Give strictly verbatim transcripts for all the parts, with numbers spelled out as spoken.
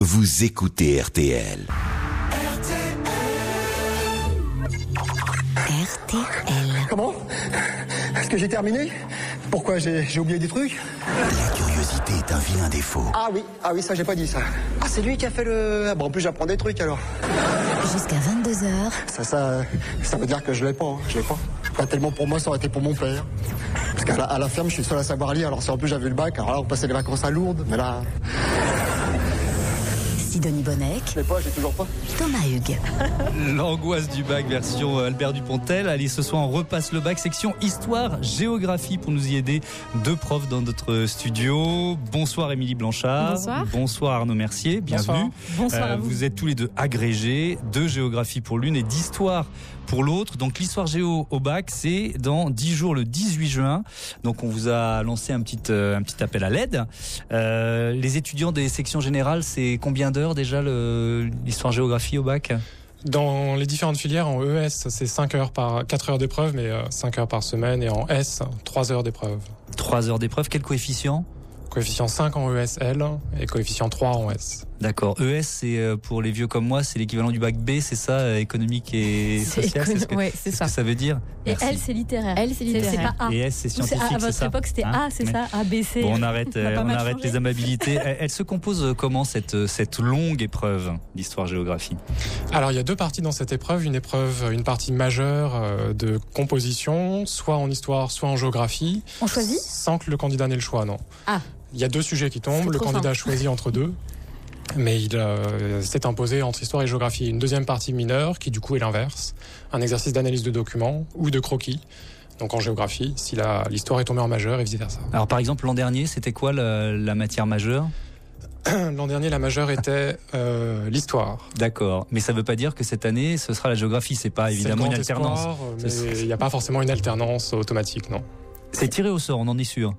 Vous écoutez R T L. R T L. Comment ? Est-ce que j'ai terminé ? Pourquoi j'ai, j'ai oublié des trucs ? La curiosité est un vilain défaut. Ah oui, ah oui, ça j'ai pas dit ça. Ah c'est lui qui a fait le... Ah bon, en plus j'apprends des trucs alors. Jusqu'à vingt-deux heures. Ça, ça, ça veut dire que je l'ai pas, hein. Je l'ai pas. Pas tellement pour moi, ça aurait été pour mon père. Parce qu'à la, à la ferme, je suis seul à savoir lire. Alors si en plus j'avais eu le bac, alors là on passait les vacances à Lourdes, mais là... Sidonie Bonnec. Je l'ai pas, j'ai toujours pas. Thomas Hugues. L'angoisse du bac version Albert Dupontel. Allez, ce soir on repasse le bac section histoire géographie pour nous y aider. Deux profs dans notre studio. Bonsoir Émilie Blanchard. Bonsoir. Bonsoir Arnaud Mercier. Bienvenue. Bonsoir. Bonsoir Euh, à vous. vous êtes tous les deux agrégés de géographie pour l'une et d'histoire pour l'autre. Donc l'histoire géo au bac, c'est dans dix jours, le dix-huit juin. Donc on vous a lancé un petit, euh, un petit appel à l'aide. Euh, les étudiants des sections générales, c'est combien d'heures déjà le, l'histoire géographie au bac ? Dans les différentes filières, en E S, c'est cinq heures par, quatre heures d'épreuve, mais euh, cinq heures par semaine, et en S, trois heures d'épreuve. trois heures d'épreuve, quel coefficient ? Coefficient cinq en E S L et coefficient trois en S. D'accord. E S, c'est euh, pour les vieux comme moi, c'est l'équivalent du bac B, c'est ça, euh, économique et C'est social, c'est ce que, ouais, c'est c'est ce ça. que ça veut dire. Et Merci. elle, c'est littéraire. Elle, c'est littéraire. C'est pas A. Et S, c'est Ou c'est scientifique, A. À c'est votre ça époque, c'était Hein A, c'est Ouais. ça, A, B, C. Bon, on arrête, On a euh, pas on mal arrête changé. les amabilités. Elle, elle se compose comment cette cette longue épreuve d'histoire-géographie ? Alors, il y a deux parties dans cette épreuve. Une épreuve, une partie majeure euh, de composition, soit en histoire, soit en géographie. On choisit ? Sans que le candidat n'ait le choix, non. Ah. Il y a deux sujets qui tombent. C'est Le trop candidat simple. choisit entre deux. Mais il euh, s'est imposé entre histoire et géographie. Une deuxième partie mineure, qui du coup est l'inverse. Un exercice d'analyse de documents ou de croquis. Donc en géographie, si la, l'histoire est tombée en majeur et vice-versa. Alors par exemple, l'an dernier, c'était quoi la, la matière majeure ? L'an dernier, la majeure était euh, l'histoire. D'accord. Mais ça ne veut pas dire que cette année, ce sera la géographie. C'est pas évidemment C'est une le grand alternance. espoir, Ce mais serait- il n'y a pas forcément une alternance automatique, non. C'est tiré au sort, on en est sûr.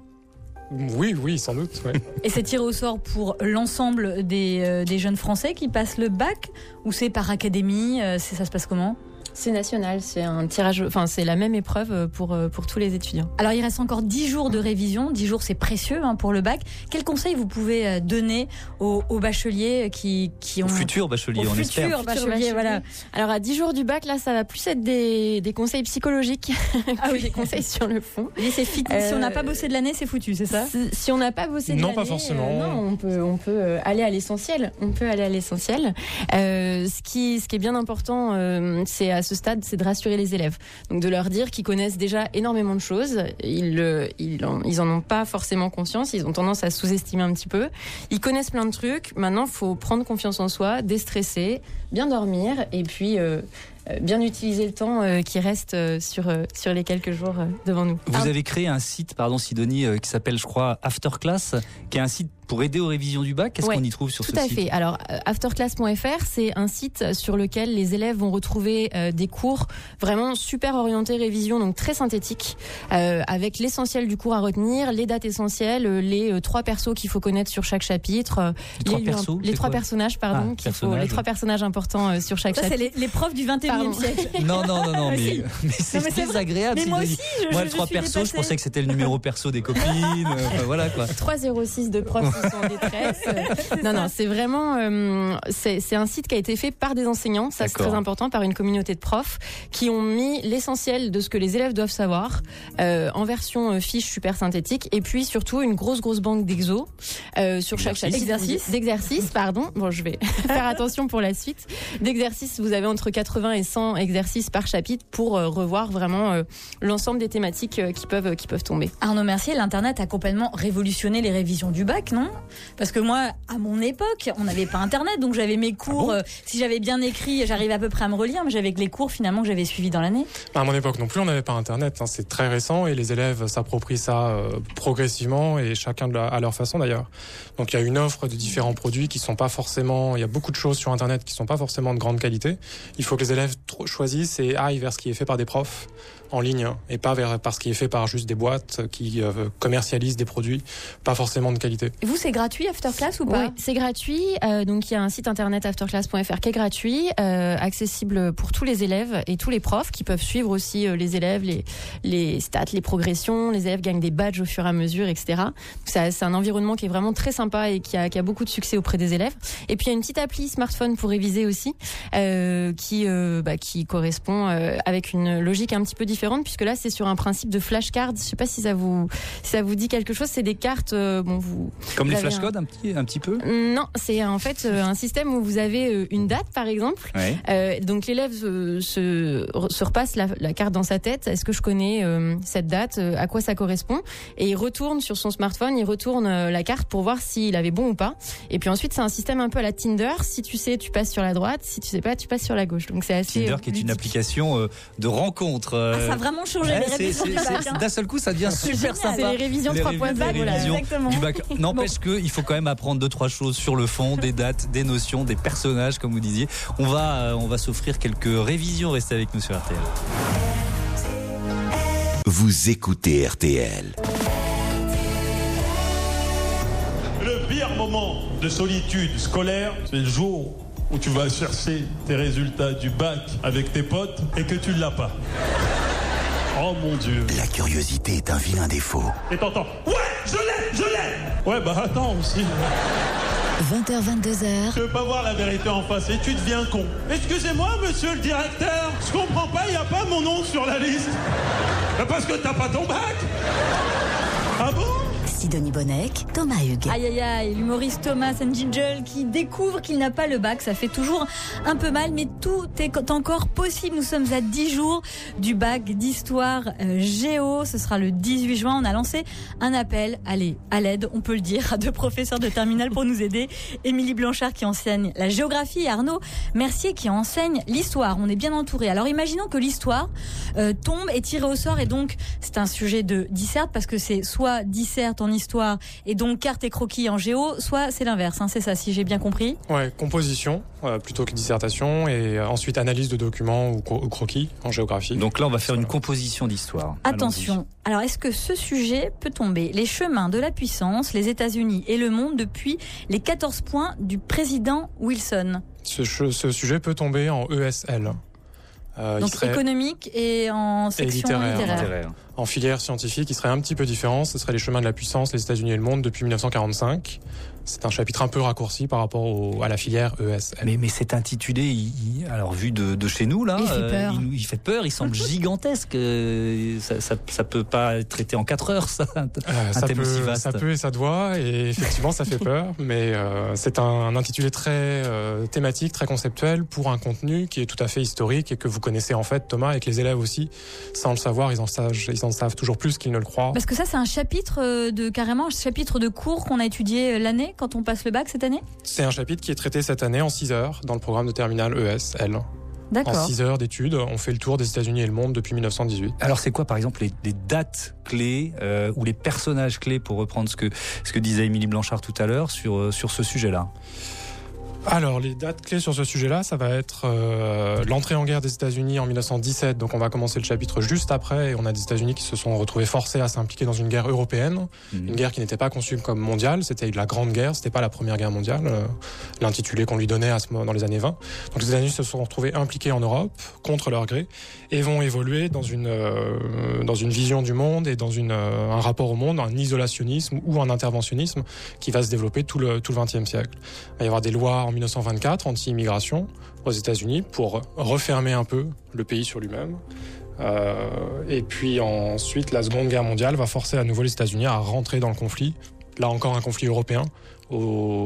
Oui, oui, sans doute. Ouais. Et c'est tiré au sort pour l'ensemble des, euh, des jeunes Français qui passent le bac ? Ou c'est par académie ? euh, c'est, Ça se passe comment ? C'est national, c'est un tirage, enfin c'est la même épreuve pour pour tous les étudiants. Alors, il reste encore dix jours de révision. dix jours, c'est précieux hein, pour le bac. Quels conseils vous pouvez euh, donner aux, aux bacheliers qui, qui ont... Au futur bachelier, Aux on futurs espère. bacheliers, bacheliers. voilà. Alors à dix jours du bac, là, ça va plus être des, des conseils psychologiques Ah que oui. des conseils sur le fond. Et c'est fit. Euh, Si on n'a pas bossé de l'année, c'est foutu, c'est ça ? Si, si on n'a pas bossé de Non, l'année, pas forcément. euh, non, on peut, on peut euh, aller à l'essentiel. On peut aller à l'essentiel. Euh, ce qui, ce qui est bien important, euh, c'est à ce stade, c'est de rassurer les élèves. Donc de leur dire qu'ils connaissent déjà énormément de choses. Ils, le, ils, en, ils en ont pas forcément conscience. Ils ont tendance à sous-estimer un petit peu. Ils connaissent plein de trucs. Maintenant, faut prendre confiance en soi, déstresser, bien dormir, et puis euh, euh, bien utiliser le temps euh, qui reste euh, sur euh, sur les quelques jours euh, devant nous. Vous avez créé un site, pardon Sidonie, euh, qui s'appelle, je crois, Afterclass, qui est un site pour aider aux révisions du bac. Qu'est-ce Ouais, qu'on y trouve sur Tout ce à site ? fait. Alors, euh, afterclass point f r, c'est un site sur lequel les élèves vont retrouver euh, des cours vraiment super orientés révision, donc très synthétiques, euh, avec l'essentiel du cours à retenir, les dates essentielles, euh, les euh, trois persos qu'il faut connaître sur chaque chapitre, euh, Les trois lieux- persos, les c'est trois quoi personnages, pardon, Ah, qu'il faut, personnages. les trois personnages importants euh, sur chaque Ça, c'est chapitre. les, les profs du vingt et unième Pardon. siècle. Non, non, non, non, mais, Si. mais c'est Non, mais c'est vrai. désagréable. Mais moi Sidonie. aussi, je, Moi, je, le je trois suis persos, je dépassée. pensais que c'était le numéro perso des copines. euh, enfin, voilà quoi. trois zéro six de profs qui sont en détresse. Non, non, c'est vraiment, euh, c'est, c'est un site qui a été fait par des enseignants, ça c'est D'accord. très important, par une communauté de profs qui ont mis l'essentiel de ce que les élèves doivent savoir euh, en version euh, fiche super synthétique, et puis surtout une grosse grosse banque d'exos euh, sur chaque chapitre. Exercices. D'exercices, pardon. Bon, je vais faire attention pour la suite. D'exercices, vous avez entre quatre-vingts et cent exercices par chapitre pour euh, revoir vraiment euh, l'ensemble des thématiques euh, qui peuvent qui peuvent tomber. Arnaud Mercier, l'Internet a complètement révolutionné les révisions du bac, non ? Parce que moi, à mon époque, on n'avait pas Internet, donc j'avais mes cours. Ah bon euh, si j'avais bien écrit, j'arrivais à peu près à me relire, mais j'avais que les cours finalement que j'avais suivis dans l'année. À mon époque non plus, on n'avait pas Internet. Hein. C'est très récent et les élèves s'approprient ça euh, progressivement et chacun de la, à leur façon d'ailleurs. Donc il y a une offre de différents produits qui sont pas forcément. Il y a beaucoup de choses sur Internet qui sont pas forcément de grande qualité. Il faut que les élèves élèves tro- choisissent et aillent vers ce qui est fait par des profs en ligne et pas vers par ce qui est fait par juste des boîtes qui euh, commercialisent des produits pas forcément de qualité. Et vous, c'est gratuit Afterclass ou pas? Oui, c'est gratuit. Euh, donc il y a un site internet afterclass point f r qui est gratuit, euh, accessible pour tous les élèves et tous les profs qui peuvent suivre aussi euh, les élèves, les, les stats, les progressions. Les élèves gagnent des badges au fur et à mesure, et cetera. Donc, c'est, c'est un environnement qui est vraiment très sympa et qui a, qui a beaucoup de succès auprès des élèves. Et puis il y a une petite appli smartphone pour réviser aussi, euh, qui, euh, bah, qui correspond euh, avec une logique un petit peu différente, puisque là c'est sur un principe de flashcards. Je sais pas si ça vous, si ça vous dit quelque chose. C'est des cartes, euh, bon vous. Comme vous les avez flashcodes un... un petit, un petit peu. Non, c'est en fait euh, un système où vous avez euh, une date par exemple. Ouais. Euh, donc l'élève euh, se, se repasse la, la carte dans sa tête. Est-ce que je connais euh, cette date, euh, à quoi ça correspond? Et il retourne sur son smartphone, il retourne euh, la carte pour voir s'il avait bon ou pas. Et puis ensuite c'est un système un peu à la Tinder. Si tu sais, tu passes sur la droite. Si tu sais pas, tu passes sur la gauche. Donc c'est assez. Tinder euh, qui est une ludique. application euh, de rencontre. Euh... Ah, ça a vraiment changé ouais, les c'est, révisions c'est, du c'est, bac. c'est, d'un seul coup, ça devient super génial. sympa. C'est les révisions trois point zéro. Les Voilà, révisions exactement. du bac. N'empêche bon. qu'il faut quand même apprendre deux trois choses sur le fond, des dates, des notions, des personnages, comme vous disiez. On va, euh, on va s'offrir quelques révisions. Restez avec nous sur R T L. Vous écoutez R T L. Le pire moment de solitude scolaire, c'est le jour où tu vas chercher tes résultats du bac avec tes potes et que tu ne l'as pas. Oh mon Dieu. La curiosité est un vilain défaut. Et t'entends, ouais, je l'ai, je l'ai. Ouais, bah attends aussi. vingt heures vingt-deux heures. Tu veux pas voir la vérité en face et tu deviens con. Excusez-moi, monsieur le directeur, je comprends pas, il n'y a pas mon nom sur la liste. Parce que t'as pas ton bac. Ah bon? Sidonie Bonnec, Thomas Hugues. Aïe aïe aïe, l'humoriste Thomas N'Gingel qui découvre qu'il n'a pas le bac, ça fait toujours un peu mal, mais tout est encore possible. Nous sommes à dix jours du bac d'histoire euh, géo, ce sera le dix-huit juin. On a lancé un appel, allez, à l'aide, on peut le dire, à deux professeurs de terminale pour nous aider. Émilie Blanchard qui enseigne la géographie et Arnaud Mercier qui enseigne l'histoire. On est bien entourés. Alors imaginons que l'histoire euh, tombe et tirée au sort, et donc c'est un sujet de disserte parce que c'est soit disserte en histoire et donc carte et croquis en géo, soit c'est l'inverse, hein, c'est ça si j'ai bien compris. Ouais, composition euh, plutôt que dissertation, et euh, ensuite analyse de documents ou, cro- ou croquis en géographie. Donc là, on va faire une composition d'histoire. Attention, Allons-y. alors est-ce que ce sujet peut tomber? Les chemins de la puissance, les États-Unis et le monde depuis les quatorze points du président Wilson. Ce, ce sujet peut tomber en E S L. Euh, Donc il serait économique et en section littéraire. littéraire. Littéraire. en filière scientifique, il serait un petit peu différent. Ce serait les chemins de la puissance, les États-Unis et le monde depuis mille neuf cent quarante-cinq. C'est un chapitre un peu raccourci par rapport au, à la filière E S L. Mais, mais c'est intitulé, il, il, alors vu de, de chez nous là, il fait peur. Euh, il, il fait peur, il semble gigantesque. Euh, ça, ça, ça peut pas être traité en quatre heures, ça. Un, Euh, un ça, thème peut, aussi vaste. ça peut et ça doit, et effectivement ça fait peur, mais euh, c'est un, un intitulé très euh, thématique, très conceptuel pour un contenu qui est tout à fait historique et que vous connaissez en fait, Thomas, et que les élèves aussi, sans le savoir, ils en savent, ils en savent toujours plus qu'ils ne le croient. Parce que ça, c'est un chapitre euh, de carrément un chapitre de cours qu'on a étudié l'année quand on passe le bac cette année. C'est un chapitre qui est traité cette année en six heures dans le programme de terminale E S L. En D'accord. six heures d'études, on fait le tour des États-Unis et le monde depuis mille neuf cent dix-huit. Alors c'est quoi par exemple les, les dates clés euh, ou les personnages clés, pour reprendre ce que, ce que disait Émilie Blanchard tout à l'heure sur, sur ce sujet-là? Alors, les dates clés sur ce sujet-là, ça va être euh, l'entrée en guerre des États-Unis en mille neuf cent dix-sept. Donc, on va commencer le chapitre juste après. Et on a des États-Unis qui se sont retrouvés forcés à s'impliquer dans une guerre européenne, Mmh. une guerre qui n'était pas conçue comme mondiale. C'était la Grande Guerre. C'était pas la Première Guerre mondiale, euh, l'intitulé qu'on lui donnait à ce moment dans les années vingt. Donc, les États-Unis se sont retrouvés impliqués en Europe contre leur gré et vont évoluer dans une euh, dans une vision du monde et dans une euh, un rapport au monde, un isolationnisme ou un interventionnisme qui va se développer tout le tout le vingtième siècle. Il va y avoir des lois en mille neuf cent vingt-quatre anti-immigration aux États-Unis pour refermer un peu le pays sur lui-même. Euh, et puis ensuite, la Seconde Guerre mondiale va forcer à nouveau les États-Unis à rentrer dans le conflit. Là encore, un conflit européen au,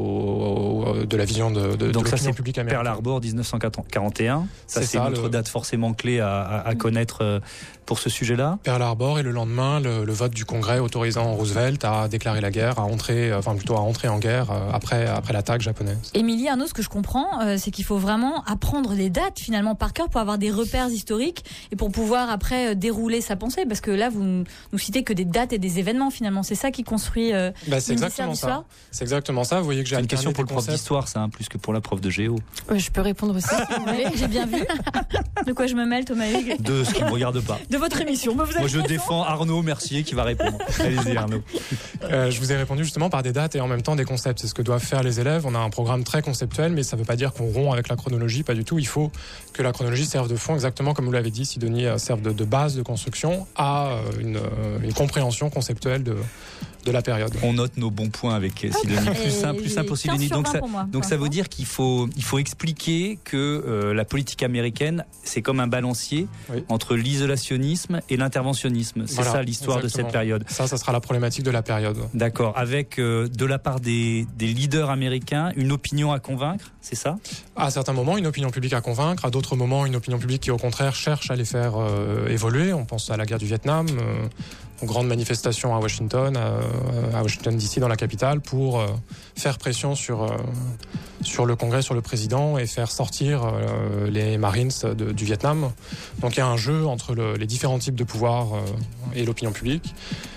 au, de la vision de, de, Donc de ça, l'opinion c'est publique américaine. Pearl Harbor dix-neuf cent quarante et un. Ça, C'est c'est, ça, une autre le- date forcément clé à, à, à connaître euh, pour ce sujet-là. Pearl Harbor, et le lendemain, le, le vote du Congrès autorisant Roosevelt à déclarer la guerre, à entrer, enfin plutôt à entrer en guerre euh, après, après l'attaque japonaise. Émilie, Arnaud, ce que je comprends, euh, c'est qu'il faut vraiment apprendre les dates finalement par cœur pour avoir des repères historiques et pour pouvoir après euh, dérouler sa pensée. Parce que là, vous nous nous citez que des dates et des événements finalement. C'est ça qui construit euh, Bah, c'est une exactement dissert ça. C'est exactement exactement ça. Vous voyez que j'ai C'est une alterné question pour le des prof concepts. d'histoire, ça, hein, plus que pour la prof de géo. Euh, je peux répondre aussi. si vous voulez. J'ai bien vu. De quoi je me mêle, Thomas Hugues? De ce qui ne me regarde pas. De votre émission. Mais vous avez Moi, je raison. défends Arnaud Mercier qui va répondre. Allez-y, Arnaud. Euh, je vous ai répondu justement par des dates et en même temps des concepts. C'est ce que doivent faire les élèves. On a un programme très conceptuel, mais ça ne veut pas dire qu'on rompt avec la chronologie, pas du tout. Il faut que la chronologie serve de fond, exactement comme vous l'avez dit, Sidonie, euh, serve de, de base de construction à euh, une, euh, une compréhension conceptuelle de, de la période. On note nos bons points avec Sidonie. Plus simple, plus simple pour Sidonie. Donc ça, donc ça veut dire qu'il faut, il faut expliquer que euh, la politique américaine, c'est comme un balancier oui. entre l'isolationnisme et l'interventionnisme. C'est voilà, ça l'histoire exactement. de cette période. Ça, ça sera la problématique de la période. D'accord. Avec euh, de la part des, des leaders américains, une opinion à convaincre, c'est ça? À certains moments, une opinion publique à convaincre. À d'autres moments, une opinion publique qui, au contraire, cherche à les faire euh, évoluer. On pense à la guerre du Vietnam, euh, aux grandes manifestations à Washington, à, à Washington D C, dans la capitale, pour euh, faire pression sur, euh, sur le Congrès, sur le président, et faire sortir euh, les Marines de, du Vietnam. Donc il y a un jeu entre le, les différents types de pouvoirs euh, et l'opinion publique.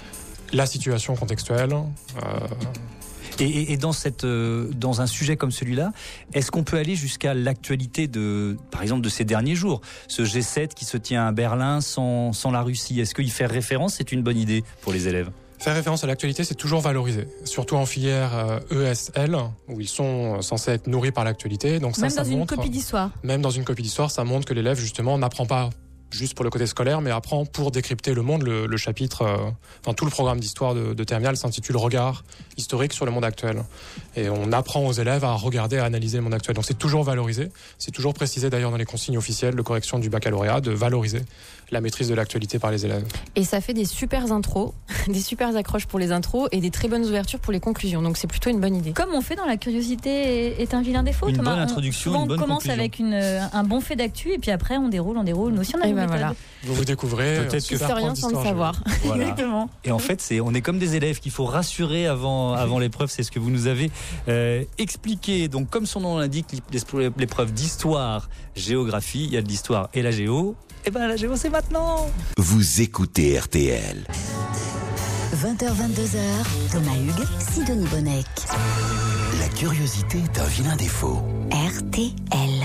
La situation contextuelle... Euh, Et, et, et dans, cette, euh, dans un sujet comme celui-là, est-ce qu'on peut aller jusqu'à l'actualité de, par exemple, de ces derniers jours? Ce G sept qui se tient à Berlin sans, sans la Russie, est-ce qu'y faire référence, c'est une bonne idée pour les élèves? Faire référence à l'actualité, c'est toujours valorisé, surtout en filière euh, E S L, où ils sont censés être nourris par l'actualité. Donc ça, même ça dans montre, une copie d'histoire. Même dans une copie d'histoire, ça montre que l'élève, justement, n'apprend pas juste pour le côté scolaire, mais apprend pour décrypter le monde. Le, le chapitre, euh, enfin tout le programme d'histoire de, de terminale s'intitule Regard historique sur le monde actuel. Et on apprend aux élèves à regarder, à analyser le monde actuel. Donc c'est toujours valorisé. C'est toujours précisé d'ailleurs dans les consignes officielles de correction du baccalauréat de valoriser la maîtrise de l'actualité par les élèves. Et ça fait des super intros, des super accroches pour les intros et des très bonnes ouvertures pour les conclusions. Donc c'est plutôt une bonne idée. Comme on fait dans La curiosité est un vilain défaut, une Thomas. Bonne introduction, on, une bonne on commence conclusion. avec une, un bon fait d'actu et puis après on déroule, on déroule. Nous aussi on a et une ben méthode. voilà. Vous vous découvrez. Peut-être que faire rien sans le savoir. Voilà. Exactement. Et en fait, c'est, on est comme des élèves qu'il faut rassurer avant, avant l'épreuve. C'est ce que vous nous avez euh, expliqué. Donc, comme son nom l'indique, l'épreuve d'histoire, géographie, il y a de l'histoire et la géo. Et ben la géo, c'est maintenant. Vous écoutez R T L. vingt heures vingt-deux heures, Thomas Hugues, Sidonie Bonnec. La curiosité est un vilain défaut. R T L.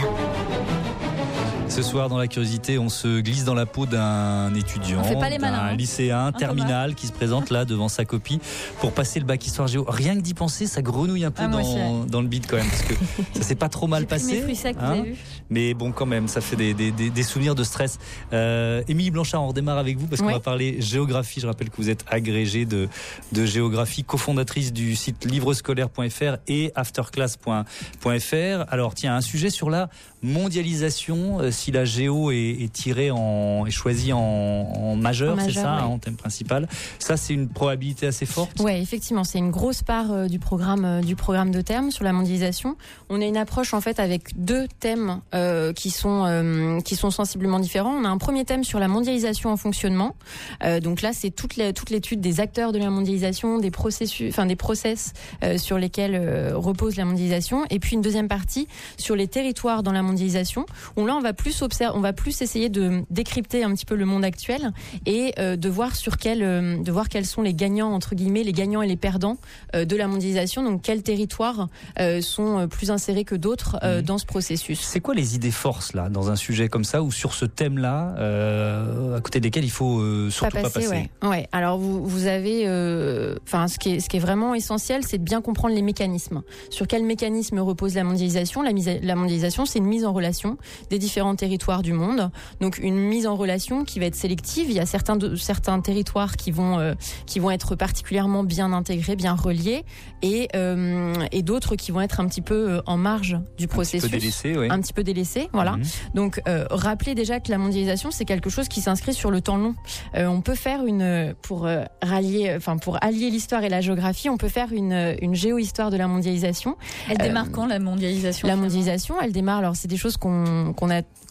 Ce soir, dans la curiosité, on se glisse dans la peau d'un étudiant, On fait pas les malins, d'un hein. lycéen, Un terminal, qui se présente là devant sa copie pour passer le bac histoire géo. Rien que d'y penser, ça grenouille un peu Ah, moi dans, aussi, dans le bide quand même, parce que ça s'est pas trop mal J'ai pris passé. mes fruits secs, vous hein. avez vu. Mais bon, quand même, ça fait des, des, des, des souvenirs de stress. Euh, Émilie Blanchard, on redémarre avec vous parce qu'on Oui. va parler géographie. Je rappelle que vous êtes agrégée de, de géographie, cofondatrice du site livrescolaire point f r et afterclass point f r. Alors, tiens, un sujet sur la mondialisation. Euh, si la géo est, est tirée en, est choisie en, en majeur, En c'est majeur, ça, ouais. hein, en thème principal. Ça, c'est une probabilité assez forte. Ouais, effectivement, c'est une grosse part euh, du programme euh, du programme de termes sur la mondialisation. On a une approche en fait avec deux thèmes euh, qui sont euh, qui sont sensiblement différents. On a un premier thème sur la mondialisation en fonctionnement. Euh, donc là, c'est toute la, toute l'étude des acteurs de la mondialisation, des processus, enfin des process euh, sur lesquels euh, repose la mondialisation. Et puis une deuxième partie sur les territoires dans la mondialisation. Où là, on va plus observer, on va plus essayer de décrypter un petit peu le monde actuel et euh, de voir sur quel, euh, de voir quels sont les gagnants entre guillemets, les gagnants et les perdants euh, de la mondialisation. Donc quels territoires euh, sont plus insérés que d'autres euh, Mmh. dans ce processus. C'est quoi les idées forces là dans un sujet comme ça ou sur ce thème-là, euh, à côté desquels il faut euh, surtout pas passer, ouais. ouais. Alors vous vous avez, enfin euh, ce qui est ce qui est vraiment essentiel, c'est de bien comprendre les mécanismes. Sur quel mécanisme repose la mondialisation? La, mise à, la mondialisation, c'est une mise en relation des différents territoires du monde. Donc une mise en relation qui va être sélective. Il y a certains de, certains territoires qui vont euh, qui vont être particulièrement bien intégrés, bien reliés, et euh, et d'autres qui vont être un petit peu en marge du processus. Un petit peu délaissé, oui. Un petit peu délaissé, voilà. Mmh. Donc, euh, rappelez déjà que la mondialisation, c'est quelque chose qui s'inscrit sur le temps long. Euh, on peut faire une, pour euh, rallier, enfin pour allier l'histoire et la géographie, on peut faire une, une géohistoire de la mondialisation. Elle démarre euh, quand la mondialisation? La mondialisation, elle démarre. Alors, c'est des choses qu'on qu'on a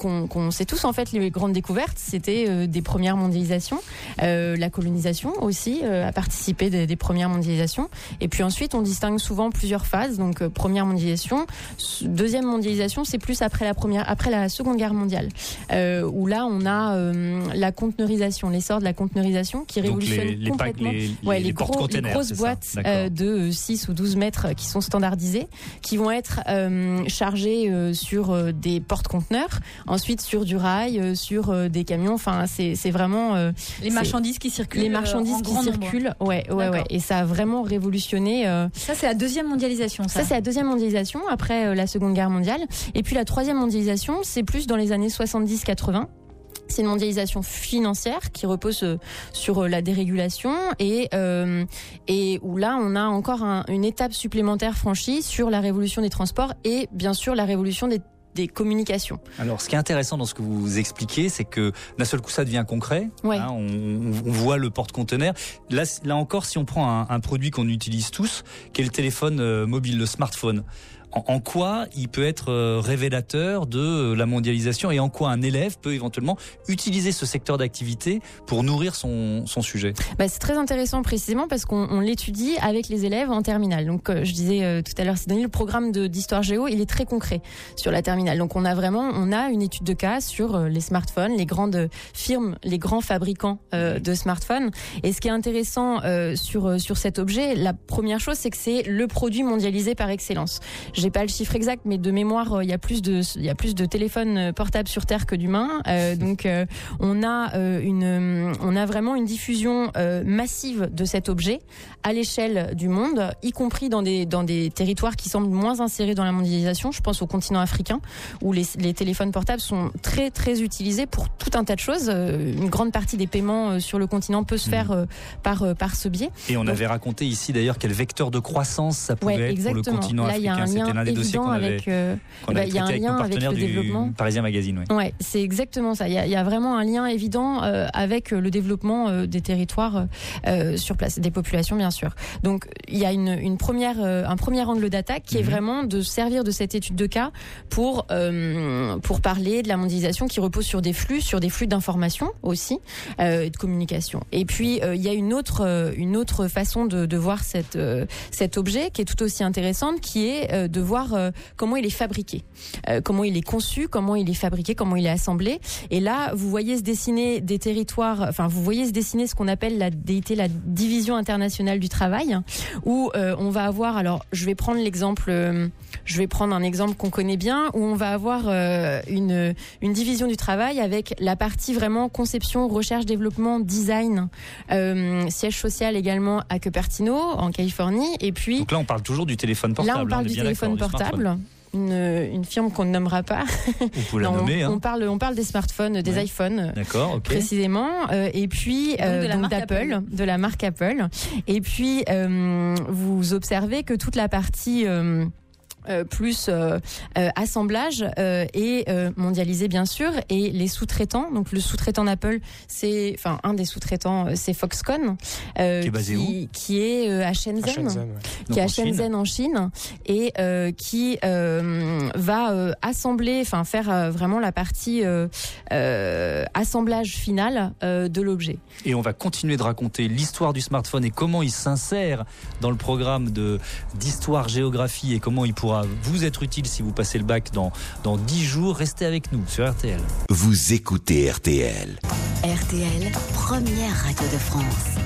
qu'on, qu'on sait tous, en fait, les grandes découvertes, c'était euh, des premières mondialisations. Euh, la colonisation aussi euh, a participé des, des premières mondialisations. Et puis ensuite, on distingue souvent plusieurs phases. Donc, euh, première mondialisation. Deuxième mondialisation, c'est plus après la, première, après la Seconde Guerre mondiale. Euh, où là, on a euh, la conteneurisation, l'essor de la conteneurisation qui révolutionne les, les complètement pack, les, ouais, les, les, gros, les grosses boîtes euh, de six ou douze mètres qui sont standardisées, qui vont être euh, chargées euh, sur euh, des porte-conteneurs, ensuite sur du rail, euh, sur euh, des camions. Enfin, c'est, c'est vraiment euh, les marchandises qui circulent. Les marchandises euh, qui circulent, ouais, ouais, ouais. Et ça a vraiment révolutionné. Euh, ça, c'est la deuxième mondialisation. Ça, ça c'est la deuxième mondialisation après euh, la Seconde Guerre mondiale. Et puis la troisième mondialisation, c'est plus dans les années soixante-dix quatre-vingts. C'est une mondialisation financière qui repose sur la dérégulation et euh, et où là on a encore un, une étape supplémentaire franchie sur la révolution des transports et bien sûr la révolution des des communications. Alors, ce qui est intéressant dans ce que vous expliquez, c'est que d'un seul coup, ça devient concret. Ouais. Hein, on, on voit le porte-conteneur. Là, là encore, si on prend un, un produit qu'on utilise tous, qui est le téléphone euh, mobile, le smartphone, en, en quoi il peut être euh, révélateur de euh, la mondialisation et en quoi un élève peut éventuellement utiliser ce secteur d'activité pour nourrir son, son sujet? Bah, c'est très intéressant précisément parce qu'on on l'étudie avec les élèves en terminale. Donc, euh, je disais euh, tout à l'heure, Sidonie, le programme de, d'histoire géo, il est très concret sur la terminale. Donc, on a vraiment, on a une étude de cas sur euh, les smartphones, les grandes firmes, les grands fabricants euh, de smartphones. Et ce qui est intéressant euh, sur euh, sur cet objet, la première chose, c'est que c'est le produit mondialisé par excellence. J'ai pas le chiffre exact, mais de mémoire, il y a plus de, il y a plus de téléphones portables sur Terre que d'humains. Euh, donc, euh, on a euh, une, on a vraiment une diffusion euh, massive de cet objet à l'échelle du monde, y compris dans des, dans des territoires qui semblent moins insérés dans la mondialisation. Je pense au continent africain, où les, les téléphones portables sont très, très utilisés pour tout un tas de choses. Euh, une grande partie des paiements euh, sur le continent peut se faire euh, par, euh, par ce biais. Et on donc, avait raconté ici d'ailleurs quel vecteur de croissance ça pouvait ouais, être pour le continent Là, africain. C'était l'un des dossiers qu'on avait, avec, euh, qu'on avait bah, traité avec nos partenaires avec le du développement. Parisien Magazine. Oui. Ouais, c'est exactement ça. Il y a, il y a vraiment un lien évident euh, avec le développement euh, des territoires euh, sur place, des populations bien sûr. Donc il y a une, une première, euh, un premier angle d'attaque qui mmh. est vraiment de servir de cette étude de cas pour euh, pour parler de la mondialisation qui repose sur des flux, sur des flux d'information aussi, euh, de communication. Et puis euh, il y a une autre euh, une autre façon de, de voir cette euh, cet objet qui est tout aussi intéressante, qui est euh, de voir euh, comment il est fabriqué, euh, comment il est conçu, comment il est fabriqué, comment il est assemblé. Et là, vous voyez se dessiner des territoires, enfin, vous voyez se dessiner ce qu'on appelle la D I T, la Division internationale du travail, où euh, on va avoir, alors, je vais prendre l'exemple, euh, je vais prendre un exemple qu'on connaît bien, où on va avoir euh, une une division du travail avec la partie vraiment conception, recherche, développement, design, euh, siège social également à Cupertino, en Californie, et puis. Donc là, on parle toujours du téléphone portable. Là, on parle on du téléphone portable. Une, une firme qu'on ne nommera pas. Vous pouvez la non, nommer. On, hein. on, parle, on parle des smartphones, des ouais. iPhones. D'accord, ok. Précisément. Euh, et puis, euh, donc, de donc d'Apple, Apple. de la marque Apple. Et puis, euh, vous observez que toute la partie. Euh, Euh, plus euh, euh, assemblage euh, et euh, mondialisé bien sûr, et les sous-traitants, donc le sous-traitant d'Apple, c'est enfin un des sous-traitants, c'est Foxconn, euh, qui est basé qui, où qui est euh, à Shenzhen, à Shenzhen ouais. qui est à Shenzhen en Chine, et euh, qui euh, va euh, assembler, enfin faire euh, vraiment la partie euh, euh, assemblage final euh, de l'objet. Et on va continuer de raconter l'histoire du smartphone et comment il s'insère dans le programme de d'histoire-géographie et comment il pourra vous être utile si vous passez le bac dans, dans dix jours. Restez avec nous sur R T L. Vous écoutez R T L. R T L, première radio de France.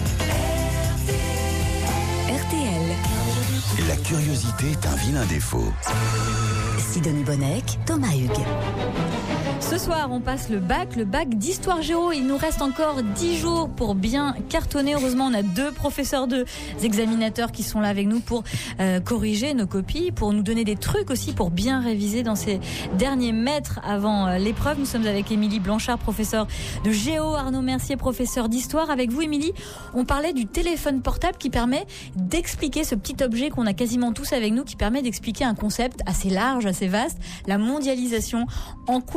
R T L. La curiosité est un vilain défaut. Sidonie Bonnec, Thomas Hugues. Ce soir, on passe le bac, le bac d'histoire géo. Il nous reste encore dix jours pour bien cartonner. Heureusement, on a deux professeurs, deux examinateurs qui sont là avec nous pour euh, corriger nos copies, pour nous donner des trucs aussi pour bien réviser dans ces derniers mètres avant euh, l'épreuve. Nous sommes avec Émilie Blanchard, professeure de géo, Arnaud Mercier, professeur d'histoire. Avec vous, Émilie, on parlait du téléphone portable qui permet d'expliquer ce petit objet qu'on a quasiment tous avec nous, qui permet d'expliquer un concept assez large, assez vaste, la mondialisation. En quoi vous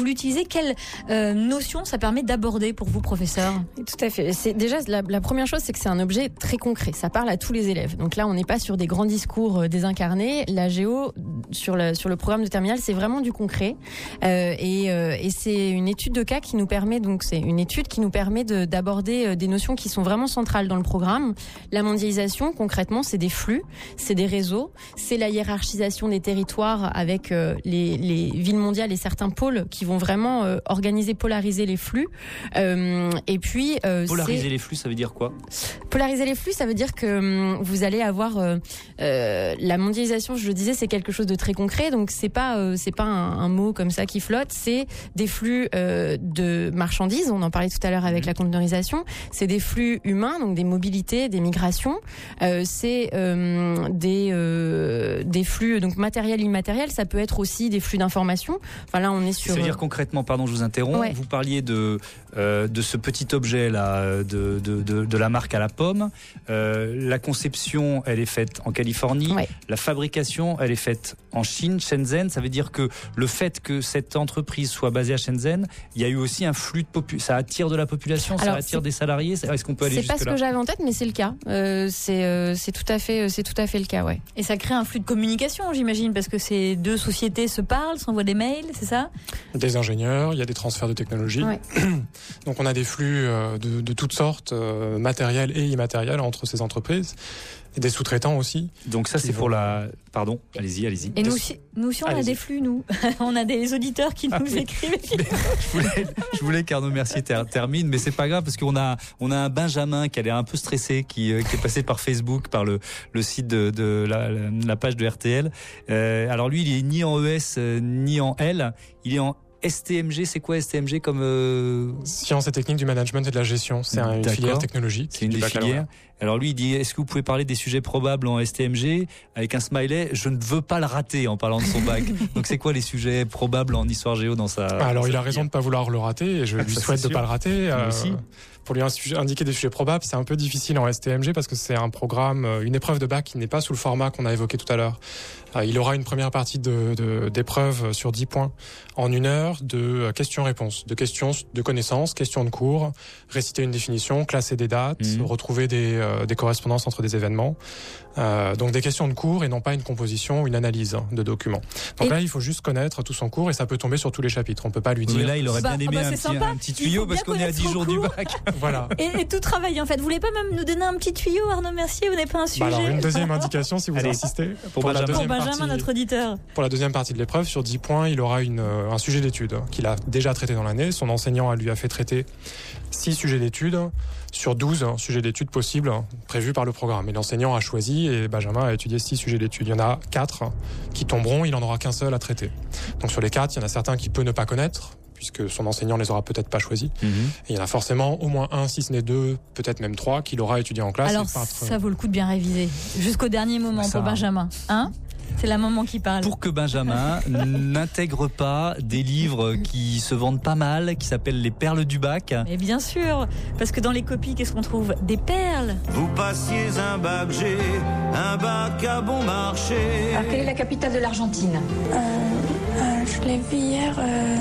l'utilisez. Quelle euh, notion ça permet d'aborder pour vous, professeur ? Tout à fait. C'est déjà la, la première chose, c'est que c'est un objet très concret. Ça parle à tous les élèves. Donc là, on n'est pas sur des grands discours euh, désincarnés. La géo sur le sur le programme de terminale, c'est vraiment du concret. Euh, et, euh, et c'est une étude de cas qui nous permet donc c'est une étude qui nous permet de, d'aborder euh, des notions qui sont vraiment centrales dans le programme. La mondialisation, concrètement, c'est des flux, c'est des réseaux, c'est la hiérarchisation des territoires avec euh, les, les villes mondiales et certains pôles qui vont vraiment euh, organiser, polariser les flux. Euh, et puis euh, polariser c'est... les flux, ça veut dire quoi ? Polariser les flux, ça veut dire que hum, vous allez avoir euh, euh, la mondialisation. Je le disais, c'est quelque chose de très concret. Donc c'est pas euh, c'est pas un, un mot comme ça qui flotte. C'est des flux euh, de marchandises. On en parlait tout à l'heure avec la conteneurisation. C'est des flux humains, donc des mobilités, des migrations. Euh, c'est euh, des euh, des flux donc matériels, immatériels. Ça peut être aussi des flux d'informations. Enfin là, on est sur. Ça veut dire concrètement, pardon, je vous interromps. Ouais. Vous parliez de euh, de ce petit objet là, de de de, de la marque à la pomme. Euh, la conception, elle est faite en Californie. Ouais. La fabrication, elle est faite en Chine, Shenzhen. Ça veut dire que le fait que cette entreprise soit basée à Shenzhen, il y a eu aussi un flux de population. Ça attire de la population, Alors, ça attire c'est... des salariés. Est-ce qu'on peut aller c'est jusque là ? C'est pas ce que j'avais en tête, mais c'est le cas. Euh, c'est euh, c'est tout à fait c'est tout à fait le cas, ouais. Et ça crée un flux de communication, j'imagine, parce que ces deux sociétés se parlent, s'envoient des mails, c'est ça ? Des ingénieurs, il y a des transferts de technologie. Ouais. Donc on a des flux de, de toutes sortes, euh, matériels et immatériels entre ces entreprises. Et des sous-traitants aussi. Donc ça, c'est vont... pour la... Pardon, allez-y, allez-y. Et nous aussi, nous aussi on allez-y. a des flux, nous. On a des auditeurs qui ah nous oui. écrivent. je voulais, je voulais qu'Arnaud Mercier ter- termine, mais c'est pas grave parce qu'on a, on a un Benjamin qui a l'air un peu stressé, qui, euh, qui est passé par Facebook, par le, le site de, de la, la page de R T L. Euh, alors lui, il est ni en E S euh, ni en L, il est en S T M G. C'est quoi S T M G comme euh... Sciences et techniques du management et de la gestion. C'est une D'accord. filière technologique. C'est une des filières. Alors lui, il dit, est-ce que vous pouvez parler des sujets probables en S T M G avec un smiley ? Je ne veux pas le rater en parlant de son bac. Donc c'est quoi les sujets probables en histoire géo dans sa... Alors dans il sa a raison de ne pas vouloir le rater et je lui Ça, souhaite de ne pas le rater. Moi aussi. Pour lui indiquer des sujets probables, c'est un peu difficile en S T M G parce que c'est un programme, une épreuve de bac qui n'est pas sous le format qu'on a évoqué tout à l'heure. Il aura une première partie de, de, d'épreuve sur dix points en une heure de questions-réponses, de questions de connaissances, questions de cours, réciter une définition, classer des dates, mmh. retrouver des, euh, des correspondances entre des événements. Euh, donc des questions de cours et non pas une composition, une analyse de documents. Donc et là, il faut juste connaître tout son cours et ça peut tomber sur tous les chapitres. On peut pas lui dire. Mais là, il aurait bah, bien aimé bah, un, petit, un petit tuyau parce qu'on est à dix jours cours. du bac. Voilà. Et, et tout travailler en fait. Vous voulez pas même nous donner un petit tuyau, Arnaud Mercier ? Vous n'avez pas un sujet ? Bah alors une deuxième indication si vous Allez, insistez. Pour, pour, Benjamin. la deuxième pour Benjamin, partie, notre auditeur. Pour la deuxième partie de l'épreuve, sur dix points, il aura une, un sujet d'étude qu'il a déjà traité dans l'année. Son enseignant lui a fait traiter six sujets d'études sur douze sujets d'études possibles prévus par le programme. Et l'enseignant a choisi et Benjamin a étudié six sujets d'études. Il y en a quatre qui tomberont, il n'en aura qu'un seul à traiter. Donc sur les quatre, il y en a certains qu'il peut ne pas connaître, puisque son enseignant ne les aura peut-être pas choisis. Mmh. Et il y en a forcément au moins un, si ce n'est deux, peut-être même trois, qu'il aura étudié en classe. Alors ça vaut le coup de bien réviser, jusqu'au dernier moment ça pour va. Benjamin. Hein ? C'est la maman qui parle. Pour que Benjamin n'intègre pas des livres qui se vendent pas mal, qui s'appellent les perles du bac. Mais bien sûr, parce que dans les copies, qu'est-ce qu'on trouve ? Des perles. Vous passiez un bac G, un bac à bon marché. Alors, quelle est la capitale de l'Argentine ? euh, euh, Je l'ai vu hier euh,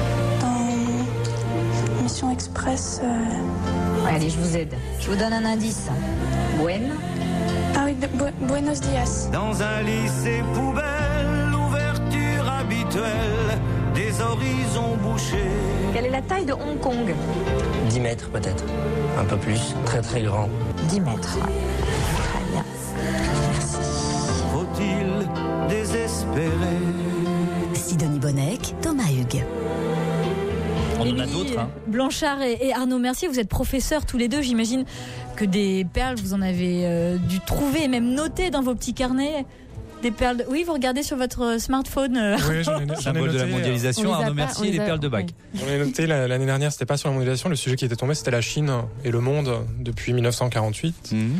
dans Mission Express. Euh... Ouais, allez, je vous aide. Je vous donne un indice. Buenos. Ah oui, bu- Buenos Dias. Dans un lycée poubelle, l'ouverture habituelle des horizons bouchés. Quelle est la taille de Hong Kong ? dix mètres peut-être, un peu plus, très très grand. dix mètres. Très bien. Merci. Faut-il désespérer ? Sidonie Bonnec, Thomas Hugues. On en a d'autres. Hein. Blanchard et, et Arnaud Mercier, vous êtes professeurs tous les deux. J'imagine que des perles, vous en avez euh, dû trouver et même noter dans vos petits carnets. Des perles. De... Oui, vous regardez sur votre smartphone. Euh... Oui, j'en ai, j'en ai Symbole noté, de la mondialisation, Arnaud Mercier et les a... perles de bac. Oui. J'en ai noté l'année dernière, c'était pas sur la mondialisation. Le sujet qui était tombé, c'était la Chine et le monde depuis mille neuf cent quarante-huit. Mmh.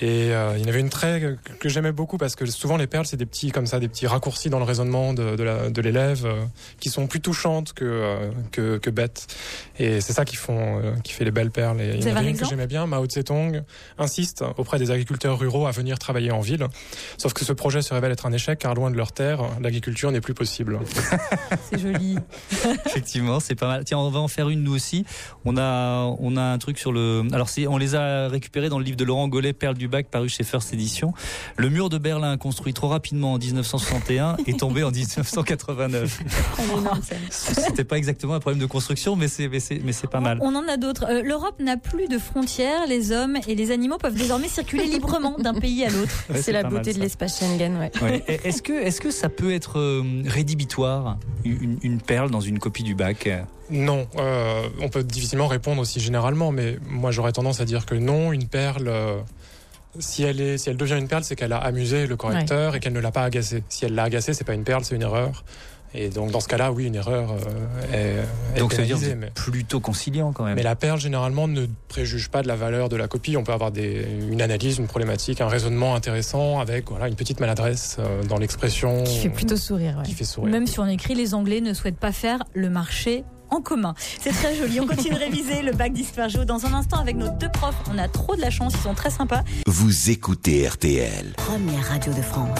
Et euh, il y en avait une très que, que j'aimais beaucoup parce que souvent les perles c'est des petits comme ça, des petits raccourcis dans le raisonnement de, de, la, de l'élève euh, qui sont plus touchantes que euh, que, que bêtes. Et c'est ça qui font euh, qui fait les belles perles. Et il y en avait une que j'aimais bien. Mao Tse-tung insiste auprès des agriculteurs ruraux à venir travailler en ville. Sauf que ce projet se révèle être un échec car loin de leur terre, l'agriculture n'est plus possible. C'est joli. Effectivement, c'est pas mal. Tiens, on va en faire une nous aussi. On a on a un truc sur le. Alors c'est on les a récupérés dans le livre de Laurent Gollet, Perles du bac, paru chez First Edition. Le mur de Berlin, construit trop rapidement en dix-neuf cent soixante et un, est tombé en dix-neuf cent quatre-vingt-neuf. C'était pas exactement un problème de construction, mais c'est mais c'est mais c'est pas mal. On en a d'autres. Euh, L'Europe n'a plus de frontières. Les hommes et les animaux peuvent désormais circuler librement d'un pays à l'autre. Ouais, c'est, c'est la beauté mal, de l'espace Schengen. Ouais. Ouais. Est-ce que est-ce que ça peut être euh, rédhibitoire une, une perle dans une copie du bac? Non, euh, on peut difficilement répondre aussi généralement, mais moi j'aurais tendance à dire que non, une perle, euh, si elle est, si elle devient une perle, c'est qu'elle a amusé le correcteur ouais. et qu'elle ne l'a pas agacé. Si elle l'a agacé, c'est pas une perle, c'est une erreur. Et donc dans ce cas-là, oui, une erreur euh, est, est donc ça veut dire mais... plutôt conciliant quand même. Mais la perle généralement ne préjuge pas de la valeur de la copie. On peut avoir des, une analyse, une problématique, un raisonnement intéressant avec voilà une petite maladresse euh, dans l'expression. Qui fait plutôt sourire. Ouais. Qui fait sourire. Même si on écrit, les Anglais ne souhaitent pas faire le marché en commun. C'est très joli. On continue de réviser le bac d'histoire géo dans un instant avec nos deux profs. On a trop de la chance, ils sont très sympas. Vous écoutez R T L. Première radio de France.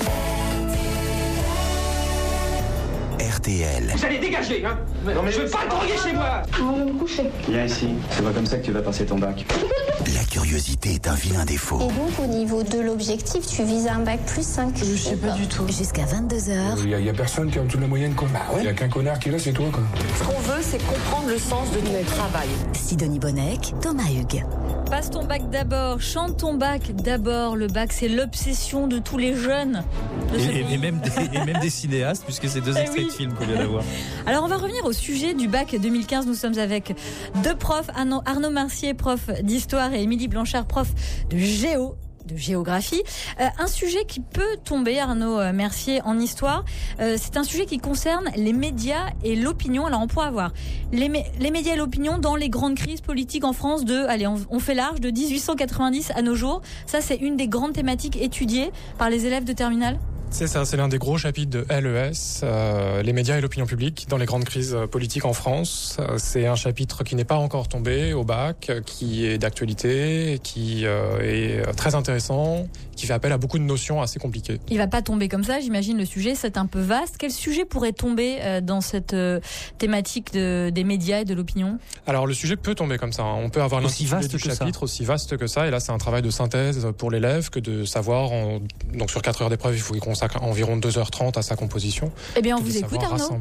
R T L. Vous allez dégager, hein? Non mais je veux pas le droguer chez moi. On va me coucher. Viens ici, c'est pas comme ça que tu vas passer ton bac. La curiosité est un vilain défaut. Et donc au niveau de l'objectif, tu vises un bac plus cinq. Je sais pas du tout. Jusqu'à vingt-deux heures. Il y, y a personne qui est en dessous de la moyenne, quoi. Bah ouais. Il y a qu'un connard qui est là, c'est toi, quoi. Ce qu'on veut, c'est comprendre le sens de notre travail. Sidonie Bonnec, Thomas Hugues. Passe ton bac d'abord, chante ton bac d'abord. Le bac, c'est l'obsession de tous les jeunes. De et, et, et, même des, et même des cinéastes, puisque c'est deux extraits oui. de films qu'on vient d'avoir. Alors, on va revenir au sujet du bac deux mille quinze. Nous sommes avec deux profs, Arnaud Mercier, prof d'histoire, et Émilie Blanchard, prof de géo. de géographie. Euh, un sujet qui peut tomber, Arnaud Mercier, en histoire, euh, c'est un sujet qui concerne les médias et l'opinion. Alors on pourra voir les, mé- les médias et l'opinion dans les grandes crises politiques en France de, allez, on, on fait large, de dix-huit cent quatre-vingt-dix à nos jours. Ça, c'est une des grandes thématiques étudiées par les élèves de terminale. C'est ça, c'est l'un des gros chapitres de L E S, euh, les médias et l'opinion publique dans les grandes crises politiques en France. Euh, c'est un chapitre qui n'est pas encore tombé au bac, qui est d'actualité, qui euh, est très intéressant, qui fait appel à beaucoup de notions assez compliquées. Il va pas tomber comme ça, j'imagine. Le sujet, c'est un peu vaste. Quel sujet pourrait tomber euh, dans cette euh, thématique de, des médias et de l'opinion? Alors le sujet peut tomber comme ça. Hein. On peut avoir l'intitulé du chapitre ça. aussi vaste que ça. Et là, c'est un travail de synthèse pour l'élève que de savoir. En... Donc sur quatre heures d'épreuve, il faut y consacrer environ deux heures trente à sa composition. Eh bien, on vous écoute, Arnaud.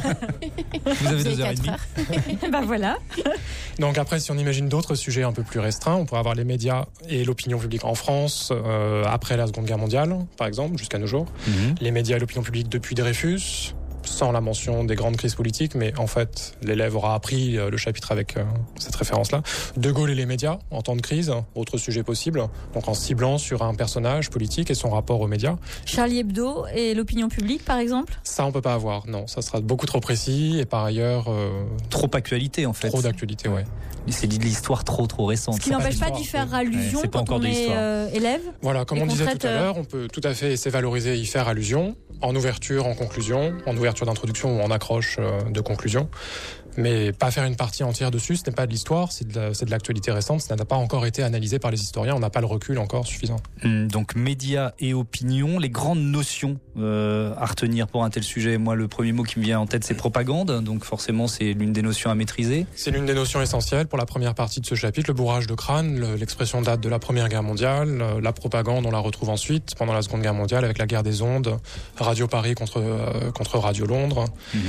Vous avez deux heures trente. Ben voilà. Donc après, si on imagine d'autres sujets un peu plus restreints, on pourrait avoir les médias et l'opinion publique en France euh, après la Seconde Guerre mondiale, par exemple, jusqu'à nos jours. Mm-hmm. Les médias et l'opinion publique depuis Dreyfus, sans la mention des grandes crises politiques, mais en fait, l'élève aura appris le chapitre avec euh, cette référence-là. De Gaulle et les médias, en temps de crise, autre sujet possible, donc en ciblant sur un personnage politique et son rapport aux médias. Charlie Hebdo et l'opinion publique, par exemple? Ça, on peut pas avoir, non. Ça sera beaucoup trop précis et par ailleurs... Euh, trop actualité, en fait. Trop d'actualité, ouais. C'est de l'histoire trop, trop récente. Ce qui n'empêche pas d'y faire allusion ouais, quand on est euh, élève. Voilà, comme on disait tout à l'heure, on peut tout à fait essayer valoriser et y faire allusion, en ouverture, en conclusion, en ouverture d'introduction ou en accroche de conclusion. Mais pas faire une partie entière dessus, ce n'est pas de l'histoire, c'est de, la, c'est de l'actualité récente, ça n'a pas encore été analysé par les historiens, on n'a pas le recul encore suffisant. Mmh, donc médias et opinion, les grandes notions euh, à retenir pour un tel sujet. Moi, le premier mot qui me vient en tête, c'est propagande, donc forcément c'est l'une des notions à maîtriser. C'est l'une des notions essentielles pour la première partie de ce chapitre, le bourrage de crâne, le, l'expression date de la Première Guerre mondiale, la propagande on la retrouve ensuite pendant la Seconde Guerre mondiale avec la guerre des ondes, Radio Paris contre, euh, contre Radio Londres. Mmh.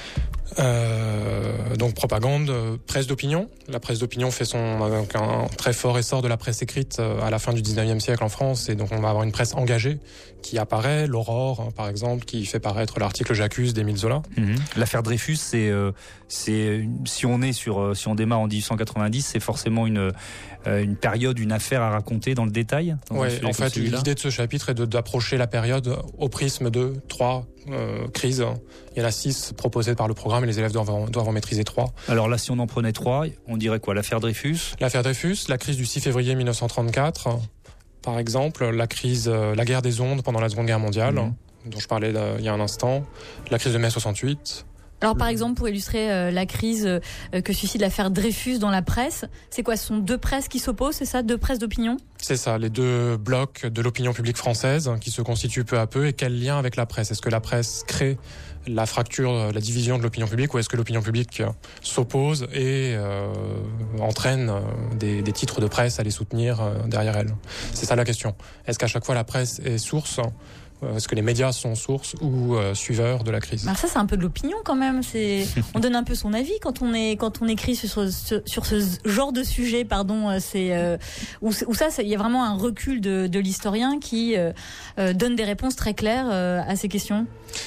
Euh, donc propagande, euh, presse d'opinion. La presse d'opinion fait son avec un très fort essor de la presse écrite euh, à la fin du dix-neuvième siècle en France, et donc on va avoir une presse engagée qui apparaît, l'Aurore hein, par exemple, qui fait paraître l'article J'accuse d'Émile Zola. Mmh. L'affaire Dreyfus, c'est euh, c'est si on est sur euh, si on démarre en dix-huit cent quatre-vingt-dix, c'est forcément une euh, une période, une affaire à raconter dans le détail. Oui, en fait, l'idée de ce chapitre est de, d'approcher la période au prisme de trois euh, crises. Il y en a six proposées par le programme et les élèves doivent en, doivent en maîtriser trois. Alors là, si on en prenait trois, on dirait quoi? L'affaire Dreyfus? L'affaire Dreyfus, la crise du six février mille neuf cent trente-quatre, Par exemple, la crise, euh, la guerre des ondes pendant la Seconde Guerre mondiale, Mmh. dont je parlais là, il y a un instant, la crise de mai soixante-huit. Alors par exemple, pour illustrer euh, la crise euh, que suscite l'affaire Dreyfus dans la presse, c'est quoi? Ce sont deux presses qui s'opposent, c'est ça? Deux presses d'opinion? C'est ça, les deux blocs de l'opinion publique française qui se constituent peu à peu. Et quel lien avec la presse? Est-ce que la presse crée la fracture, la division de l'opinion publique, ou est-ce que l'opinion publique s'oppose et euh, entraîne euh, des, des titres de presse à les soutenir euh, derrière elle? C'est ça la question. Est-ce qu'à chaque fois la presse est source? Est-ce que les médias sont source ou euh, suiveurs de la crise? Alors ça, c'est un peu de l'opinion quand même. C'est, on donne un peu son avis quand on est, quand on écrit sur, sur, sur ce genre de sujet, pardon. C'est euh, où, où ça, il y a vraiment un recul de, de l'historien qui euh, euh, donne des réponses très claires euh, à ces questions.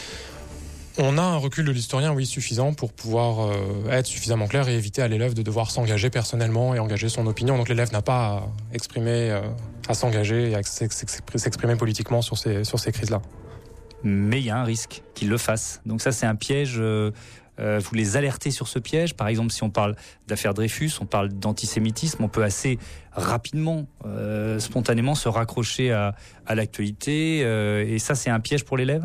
On a un recul de l'historien, oui, suffisant pour pouvoir euh, être suffisamment clair et éviter à l'élève de devoir s'engager personnellement et engager son opinion. Donc l'élève n'a pas à exprimer, euh, à s'engager et à s'exprimer politiquement sur ces, sur ces crises-là. Mais il y a un risque qu'il le fasse. Donc ça, c'est un piège. Euh, euh, vous les alertez sur ce piège. Par exemple, si on parle d'affaire Dreyfus, on parle d'antisémitisme, on peut assez rapidement, euh, spontanément se raccrocher à, à l'actualité. Euh, et ça, c'est un piège pour l'élève ?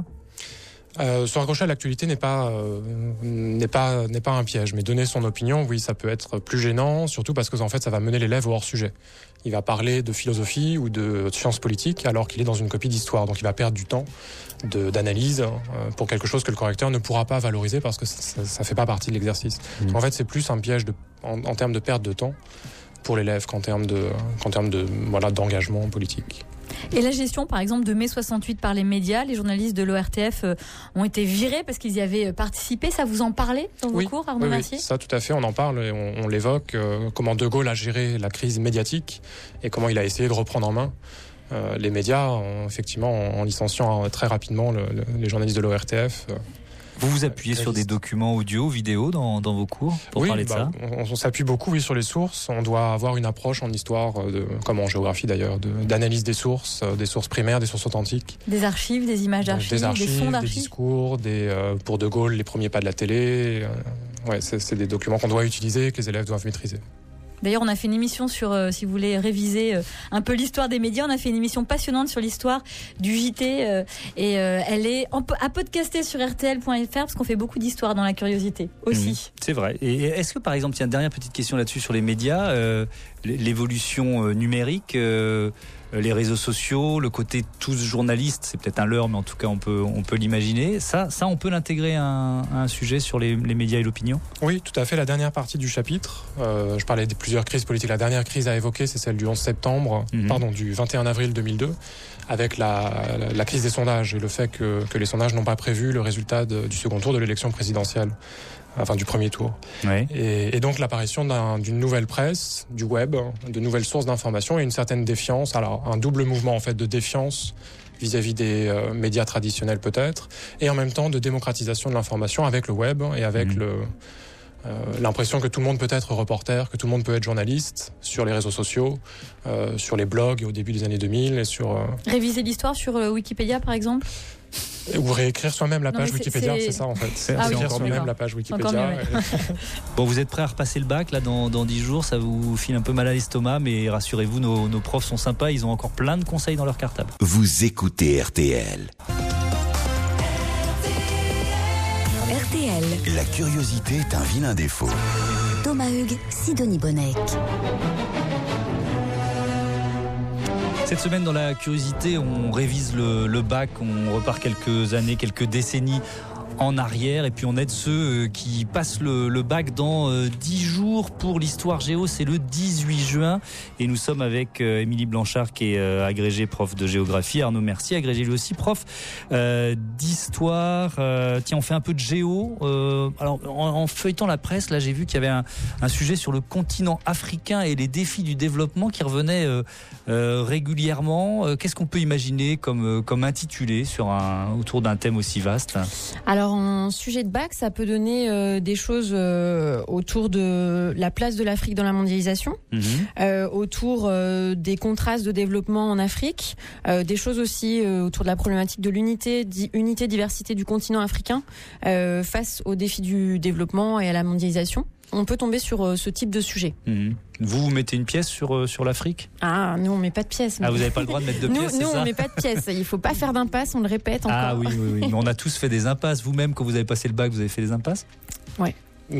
Euh, se raccrocher à l'actualité n'est pas euh, n'est pas n'est pas un piège, mais donner son opinion, oui, ça peut être plus gênant, surtout parce que en fait, ça va mener l'élève au hors-sujet. Il va parler de philosophie ou de sciences politiques alors qu'il est dans une copie d'histoire, donc il va perdre du temps de, d'analyse euh, pour quelque chose que le correcteur ne pourra pas valoriser parce que ça, ça fait pas partie de l'exercice. Mmh. En fait, c'est plus un piège de, en, en termes de perte de temps pour l'élève qu'en termes de qu'en termes de voilà d'engagement politique. Et la gestion, par exemple, de mai soixante-huit par les médias, les journalistes de l'O R T F euh, ont été virés parce qu'ils y avaient participé. Ça vous en parlait dans vos oui, cours, Arnaud oui, Mercier ? Oui, ça tout à fait, on en parle et on, on l'évoque, euh, comment De Gaulle a géré la crise médiatique et comment il a essayé de reprendre en main euh, les médias, en, effectivement, en, en licenciant très rapidement le, le, les journalistes de l'O R T F. Euh, Vous vous appuyez sur des documents audio, vidéo dans, dans vos cours pour oui, parler de bah, ça? on, on s'appuie beaucoup oui, sur les sources. On doit avoir une approche en histoire, de, comme en géographie d'ailleurs, de, d'analyse des sources, des sources primaires, des sources authentiques. Des archives, des images d'archives, des, archives, des sons d'archives. Des discours, des, euh, pour De Gaulle, les premiers pas de la télé. Euh, ouais, c'est, c'est des documents qu'on doit utiliser, que les élèves doivent maîtriser. D'ailleurs, on a fait une émission sur, euh, si vous voulez réviser euh, un peu l'histoire des médias, on a fait une émission passionnante sur l'histoire du J T euh, et euh, elle est en, à podcaster sur R T L point F R parce qu'on fait beaucoup d'histoire dans la curiosité aussi. Mmh, c'est vrai. Et est-ce que par exemple, tiens, dernière petite question là-dessus sur les médias, euh, l'évolution euh, numérique, euh, les réseaux sociaux, le côté tous journalistes, c'est peut-être un leurre, mais en tout cas on peut, on peut l'imaginer. Ça, ça, on peut l'intégrer à un, à un sujet sur les, les médias et l'opinion? Oui, tout à fait. La dernière partie du chapitre, euh, je parlais de plusieurs crises politiques. La dernière crise à évoquer, c'est celle du onze septembre, mmh. pardon, du vingt et un avril deux mille deux, avec la, la, la crise des sondages et le fait que, que les sondages n'ont pas prévu le résultat de, du second tour de l'élection présidentielle. Enfin, du premier tour. Oui. Et, et donc l'apparition d'un, d'une nouvelle presse, du web, de nouvelles sources d'information et une certaine défiance. Alors un double mouvement en fait de défiance vis-à-vis des euh, médias traditionnels peut-être, et en même temps de démocratisation de l'information avec le web et avec mmh. le euh, l'impression que tout le monde peut être reporter, que tout le monde peut être journaliste sur les réseaux sociaux, euh, sur les blogs au début des années deux mille et sur euh... réviser l'histoire sur euh, Wikipédia par exemple. Ou réécrire soi-même la non, page c'est, Wikipédia, c'est... c'est ça en fait. C'est ah, réécrire oui, soi-même la page Wikipédia. Mieux, ouais. Bon, vous êtes prêts à repasser le bac là dans, dans dix jours, ça vous file un peu mal à l'estomac, mais rassurez-vous, nos, nos profs sont sympas, ils ont encore plein de conseils dans leur cartable. Vous écoutez R T L. R T L. La curiosité est un vilain défaut. Thomas Hugues, Sidonie Bonnec. Cette semaine, dans la curiosité, on révise le, le bac, on repart quelques années, quelques décennies en arrière, et puis on aide ceux qui passent le, le bac dans dix jours. Pour l'histoire géo, c'est le dix-huit juin, et nous sommes avec euh, Émilie Blanchard, qui est euh, agrégée prof de géographie, Arnaud Mercier, agrégé lui aussi prof euh, d'histoire. Euh, tiens, on fait un peu de géo. Euh, alors, en, en feuilletant la presse, là, j'ai vu qu'il y avait un, un sujet sur le continent africain et les défis du développement qui revenait euh, euh, régulièrement. Euh, qu'est-ce qu'on peut imaginer comme, comme intitulé sur un, autour d'un thème aussi vaste? Alors, en sujet de bac, ça peut donner euh, des choses euh, autour de la place de l'Afrique dans la mondialisation, mmh. euh, autour euh, des contrastes de développement en Afrique, euh, des choses aussi euh, autour de la problématique de l'unité, di- unité, diversité du continent africain euh, face aux défis du développement et à la mondialisation. on peut tomber sur euh, ce type de sujet. Mmh. Vous, vous mettez une pièce sur, euh, sur l'Afrique ? Ah, nous, on met pas de pièces. Ah, vous n'avez pas le droit de mettre de nous, pièces, Nous, c'est ça ? on met pas de pièces. Il faut pas faire d'impasse, on le répète encore. Ah oui, oui, oui. Mais on a tous fait des impasses. Vous-même, quand vous avez passé le bac, vous avez fait des impasses ? Ouais.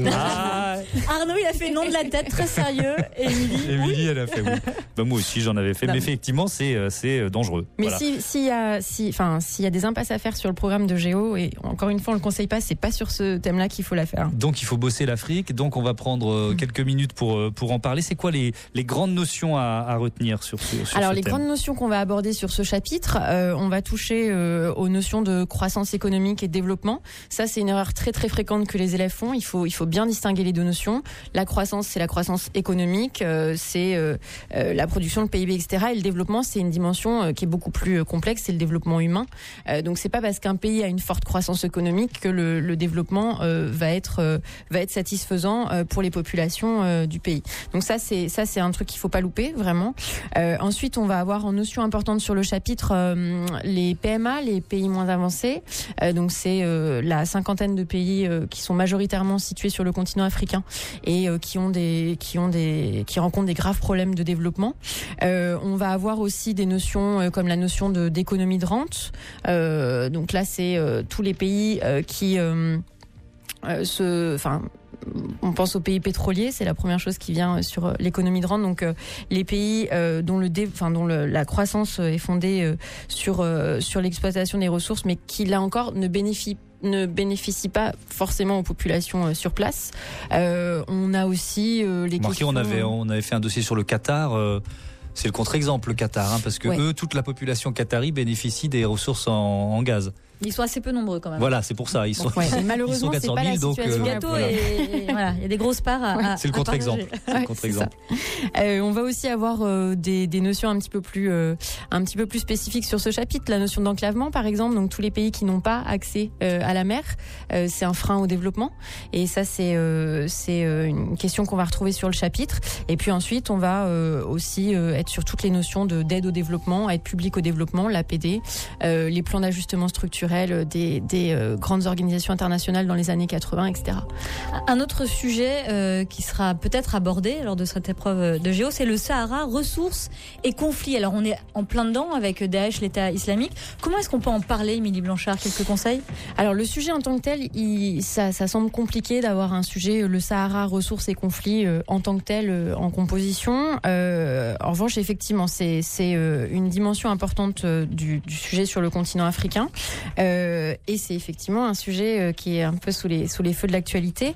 Ah. Arnaud, il a fait non de la tête, très sérieux. Et Émilie, Émilie, oui. elle a fait oui. Bah, moi aussi, j'en avais fait. Non. Mais effectivement, c'est, c'est dangereux. Mais voilà. si, s'il y a, si, enfin, s'il y a des impasses à faire sur le programme de Géo, et encore une fois, on le conseille pas, c'est pas sur ce thème-là qu'il faut la faire. Donc, il faut bosser l'Afrique. Donc, on va prendre euh, quelques minutes pour, euh, pour en parler. C'est quoi les, les grandes notions à, à retenir sur ce, sur Alors, ce les thème ? grandes notions qu'on va aborder sur ce chapitre, euh, on va toucher euh, aux notions de croissance économique et de développement. Ça, c'est une erreur très très fréquente que les élèves font. Il faut, il faut bien distinguer les deux notions. La croissance, c'est la croissance économique, euh, c'est euh, euh, la production, le P I B, et cetera. Et le développement, c'est une dimension euh, qui est beaucoup plus euh, complexe, c'est le développement humain. Euh, donc, c'est pas parce qu'un pays a une forte croissance économique que le, le développement euh, va être euh, va être satisfaisant euh, pour les populations euh, du pays. Donc ça, c'est ça, c'est un truc qu'il faut pas louper vraiment. Euh, ensuite, on va avoir en notion importante sur le chapitre euh, les P M A, les pays moins avancés. Euh, donc c'est euh, la cinquantaine de pays euh, qui sont majoritairement situés sur le continent africain et euh, qui ont des qui ont des qui rencontrent des graves problèmes de développement. Euh, on va avoir aussi des notions euh, comme la notion de d'économie de rente. Euh, donc là, c'est euh, tous les pays euh, qui euh, euh, se, enfin. On pense aux pays pétroliers, c'est la première chose qui vient sur l'économie de rente. Donc euh, les pays euh, dont le dé, enfin dont le, la croissance est fondée euh, sur euh, sur l'exploitation des ressources, mais qui là encore ne bénéficient ne bénéficie pas forcément aux populations euh, sur place. Euh, on a aussi euh, les Marqué, questions... on avait on avait fait un dossier sur le Qatar. Euh, c'est le contre-exemple, le Qatar, hein, parce que Ouais. eux, toute la population qatari bénéficie des ressources en, en gaz. Ils sont assez peu nombreux quand même. Voilà, c'est pour ça. Ils sont, Ouais, et ils malheureusement, sont c'est quatre cent pas la mille, donc situation. euh, La Gâteau voilà. et voilà, il y a des grosses parts à, à C'est le à contre-exemple. partager. C'est le Ouais, contre-exemple. Euh, on va aussi avoir euh, des, des notions un petit peu plus euh, un petit peu plus spécifiques sur ce chapitre. La notion d'enclavement, par exemple, donc tous les pays qui n'ont pas accès euh, à la mer, euh, c'est un frein au développement. Et ça, c'est euh, c'est euh, une question qu'on va retrouver sur le chapitre. Et puis ensuite, on va euh, aussi euh, être sur toutes les notions de d'aide au développement, aide publique au développement, l'A P D, euh, les plans d'ajustement structurel des, des euh, grandes organisations internationales dans les années quatre-vingts, et cetera. Un autre sujet euh, qui sera peut-être abordé lors de cette épreuve de géo, c'est le Sahara, ressources et conflits. Alors on est en plein dedans avec Daesh, l'État islamique. Comment est-ce qu'on peut en parler, Émilie Blanchard? Quelques conseils? Alors le sujet en tant que tel, il, ça, ça semble compliqué d'avoir un sujet, le Sahara, ressources et conflits euh, en tant que tel euh, en composition. Euh, en revanche, effectivement, c'est, c'est euh, une dimension importante euh, du, du sujet sur le continent africain. Euh, et c'est effectivement un sujet euh, qui est un peu sous les, sous les feux de l'actualité.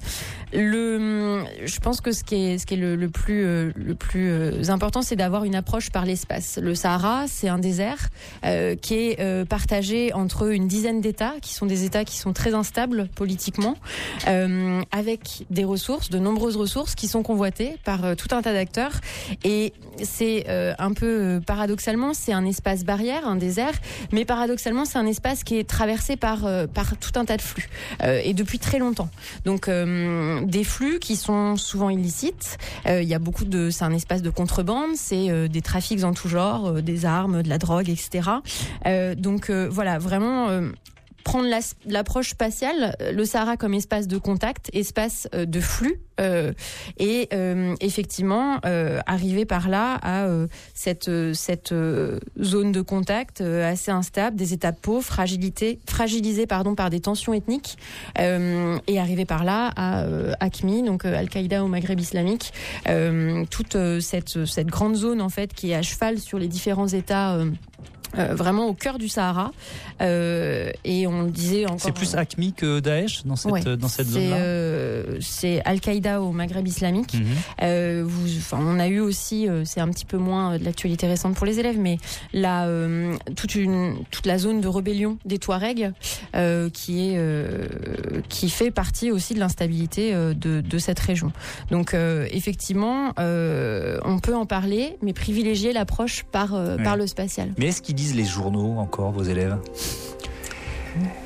Le, je pense que ce qui est, ce qui est le, le plus, euh, le plus euh, important, c'est d'avoir une approche par l'espace. Le Sahara, c'est un désert euh, qui est euh, partagé entre une dizaine d'États, qui sont des États qui sont très instables politiquement, euh, avec des ressources, de nombreuses ressources qui sont convoitées par euh, tout un tas d'acteurs. Et c'est euh, un peu euh, paradoxalement, c'est un espace barrière, un désert, mais paradoxalement, c'est un espace qui est traversé par euh, par tout un tas de flux euh, et depuis très longtemps. Donc euh, des flux qui sont souvent illicites. Euh, il y a beaucoup de, c'est un espace de contrebande, c'est euh, des trafics en tout genre, euh, des armes, de la drogue, et cetera. Euh, donc euh, voilà, vraiment. Euh, prendre la, l'approche spatiale, le Sahara comme espace de contact, espace euh, de flux, euh, et euh, effectivement euh, arriver par là à euh, cette cette euh, zone de contact euh, assez instable, des États pauvres, fragilité, fragilisés pardon par des tensions ethniques, euh, et arriver par là à euh, AQMI, donc euh, Al-Qaïda au Maghreb islamique, euh, toute euh, cette cette grande zone en fait qui est à cheval sur les différents États. Euh, Euh, vraiment au cœur du Sahara, euh, et on le disait encore. C'est plus AQMI que Daesh dans cette ouais, dans cette c'est, zone-là. Euh, c'est Al-Qaïda au Maghreb islamique. Mmh. Euh, vous, enfin, on a eu aussi, euh, c'est un petit peu moins de l'actualité récente pour les élèves, mais là, euh, toute une toute la zone de rébellion des Touaregs, euh, qui est euh, qui fait partie aussi de l'instabilité euh, de de cette région. Donc euh, effectivement, euh, on peut en parler, mais privilégier l'approche par euh, ouais. par le spatial. Mais est-ce qu'ils lisent les journaux encore, vos élèves?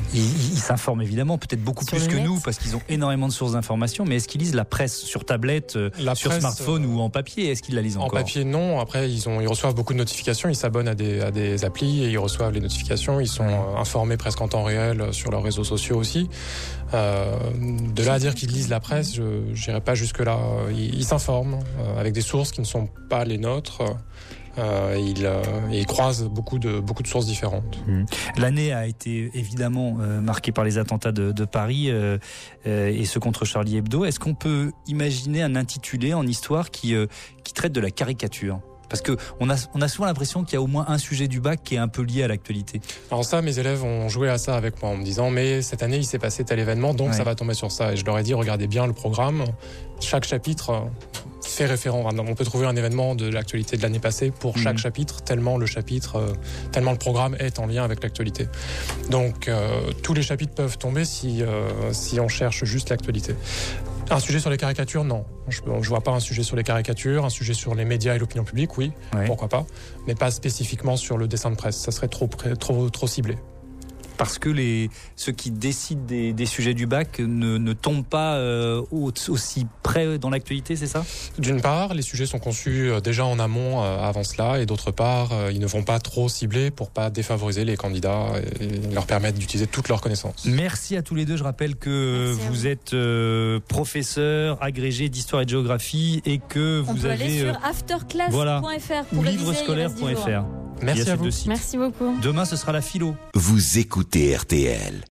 Ils, ils s'informent évidemment, peut-être beaucoup Sur plus le que net. nous, parce qu'ils ont énormément de sources d'informations, mais est-ce qu'ils lisent la presse sur tablette, euh, La sur presse, smartphone euh, ou en papier? Est-ce qu'ils la lisent En encore? papier, non. Après, ils, ont, ils reçoivent beaucoup de notifications. Ils s'abonnent à des, à des applis et ils reçoivent les notifications. Ils sont euh, informés presque en temps réel sur leurs réseaux sociaux aussi. Euh, de là à dire qu'ils lisent la presse, je n'irai pas jusque-là. Ils, ils s'informent euh, avec des sources qui ne sont pas les nôtres. Euh, ils, euh, ils croisent beaucoup de, beaucoup de sources différentes. Mmh. L'année a été évidemment euh, marquée par les attentats de, de Paris euh, euh, et ceux contre Charlie Hebdo. Est-ce qu'on peut imaginer un intitulé en histoire qui, euh, qui traite de la caricature? Parce qu'on a, on a souvent l'impression qu'il y a au moins un sujet du bac qui est un peu lié à l'actualité. Alors ça, mes élèves ont joué à ça avec moi en me disant mais cette année il s'est passé tel événement donc ouais. ça va tomber sur ça. Et je leur ai dit regardez bien le programme, chaque chapitre fait référence. On peut trouver un événement de l'actualité de l'année passée pour mmh. chaque chapitre, tellement le chapitre, tellement le programme est en lien avec l'actualité. Donc euh, tous les chapitres peuvent tomber si, euh, si on cherche juste l'actualité. Un sujet sur les caricatures, non. Je ne vois pas un sujet sur les caricatures. Un sujet sur les médias et l'opinion publique, oui, ouais. pourquoi pas. Mais pas spécifiquement sur le dessin de presse. Ça serait trop, trop, trop ciblé. Parce que les, ceux qui décident des, des sujets du bac ne, ne tombent pas euh, aussi près dans l'actualité, c'est ça? D'une part, les sujets sont conçus déjà en amont euh, avant cela, et d'autre part, euh, ils ne vont pas trop cibler pour pas défavoriser les candidats et leur permettre d'utiliser toutes leurs connaissances. Merci à tous les deux. Je rappelle que Merci vous êtes euh, professeur agrégé d'histoire et de géographie et que vous On peut avez aller sur euh, afterclass point f r voilà, pour ou livrescolaire point f r. Merci à vous. Merci beaucoup. Demain, ce sera la philo. Vous écoutez R T L.